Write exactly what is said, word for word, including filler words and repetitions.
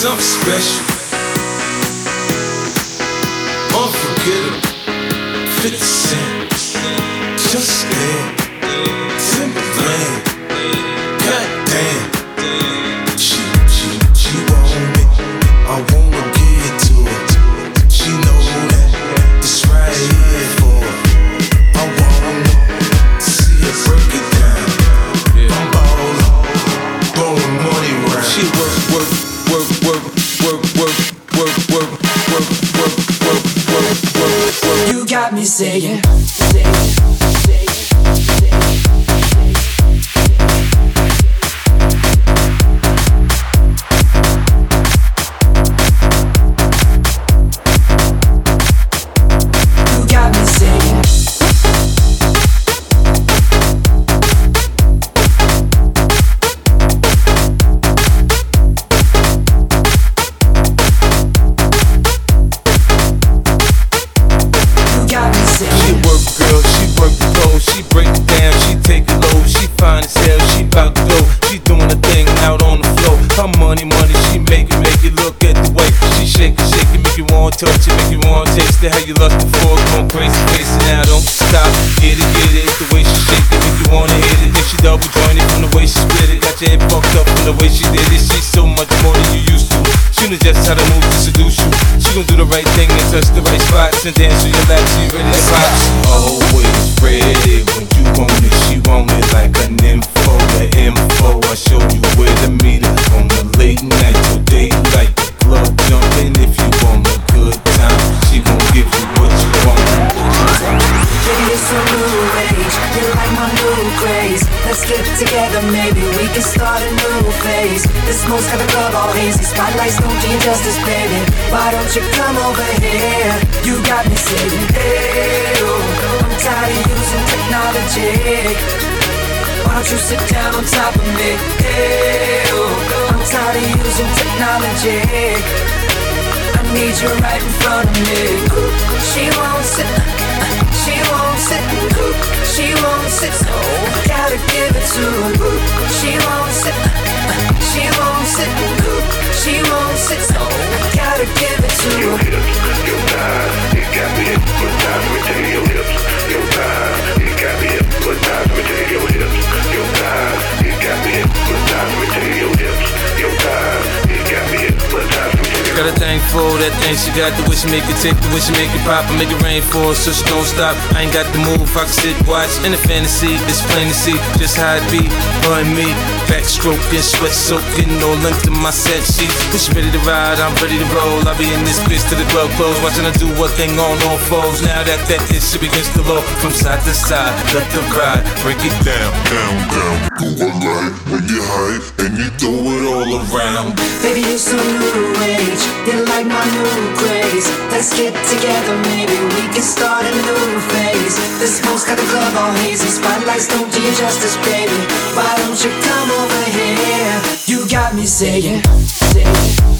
something special, unforgettable. fifty Cent, just stand, Timberland, goddamn. She, she, she want me, I wanna get to her. She know that it's right here for her. I wanna see her break it down. I'm ballin', throwing money round. She work, work, work, work, work, work, work, work, work, work, work, work, work, work. You got me saying, saying, saying. Touch it, make you want to taste it. How you lost before, going crazy, facing now. Don't stop, get it, get it. The way she shake it, make you wanna hit it. Then she double jointed from the way she split it. Got your head fucked up from the way she did it. She's so much more than you used to. She knows just how to move to seduce you. She gon' do the right thing and touch the right spots and dance with your lap. She ready to pop. She always ready when you want it. She want it like an info, the info. I show you where to meet her on the late night till daylight. The club jumping if you want a good time. She gon' give you what you want. Baby, it's a new age. You like my new craze. Let's get together, maybe we can start a new phase. The smoke's got the club all hazy. Spotlights don't do you justice, baby. Why don't you come over here? You got me saying, hey, oh, I'm tired of using technology. Why don't you sit down on top of me? Hey, oh, I'm tired of using technology. I need you right in front of me. She won't sit, she won't sit, she won't sit, so gotta give it to her. She won't sit, she won't sit, she won't sit, so gotta give it to her. Your hips, your thighs, it got me hypnotized. Let me tell you, your hips, your thighs, it got me hypnotized. Let me tell you, your hips, your thighs, it got me hypnotized. Let me tell you, your hips, your thighs, it got me hypnotized. Got a thing for that thing she got, the way she make it tick, the way she make it pop, and make it rain for her, so she don't stop. I ain't got the move, I can sit, watch, in the fantasy, it's plain to see, just how it be, her and me, backstroking, sweat soaking, no length in my set sheets. When she ready to ride, I'm ready to roll, I'll be in this bitch till the glove close, watching her do what thing on all foes. Now that that is, she begins to roll, from side to side, let the ride, break it down, down, down. Do a light when you high, and you throw it all around. Baby, it's a new age. You like my new craze. Let's get together, maybe we can start a new phase. The smoke's got the club all hazy. Spotlights don't do you justice, baby. Why don't you come over here? You got me saying, saying